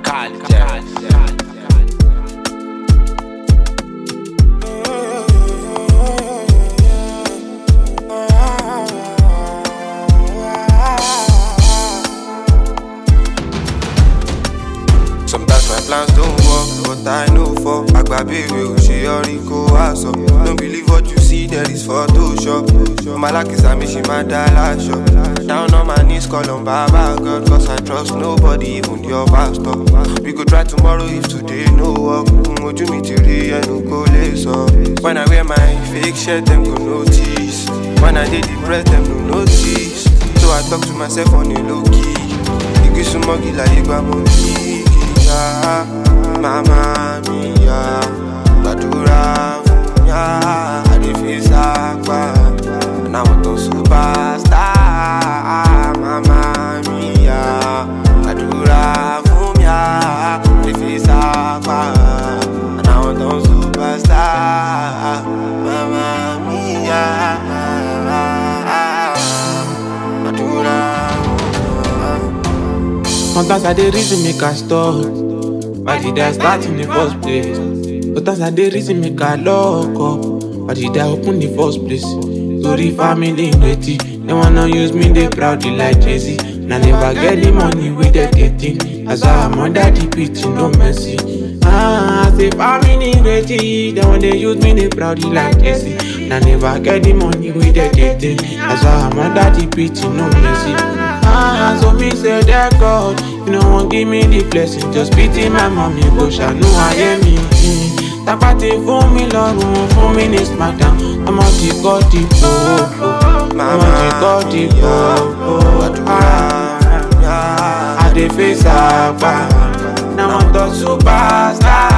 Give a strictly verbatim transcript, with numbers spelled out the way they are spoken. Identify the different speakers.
Speaker 1: Sometimes my plans don't work, but I know for Agbabe will she go aso. Don't believe what you see, there is Photoshop. My luck is a mission, my dollar shop. Down on my knees, call on Baba God, cause I trust nobody, even your pastor. We could try tomorrow if today no work. Would you meet today and no go later? When I wear my fake shirt, them go notice. When I did depressed, them no notice. So I talk to myself on the low key. You get some muggy like Igba Mama mia, Badura funya, I dey face akwa, and I want to superstar. Mama mia, Badura funya, I dey face akwa, and I want to superstar. Mama mia, Badura.
Speaker 2: Sometimes I dey reason make I stop. Why did I start in the first place? Sometimes I dey reason make I lock up. Why did I open the first place? Story family ready. They wanna use me, they proudly like Jay-Z. And I never get the money with the dating. That's why I'm under the pitch, no mercy. Ah, I say family ready. They wanna use me, they proudly like Jay-Z. And I never get the money with the dating. That's why I'm under the pitch, no mercy. Ah, so me say that God, you know won't give me the blessing. Just pity my mommy, but I know I am me. Tapati for me, Lord, for me this matter. I'm on the God, the popo. I'm on the God, the popo. I dey face up, now I'm the superstar.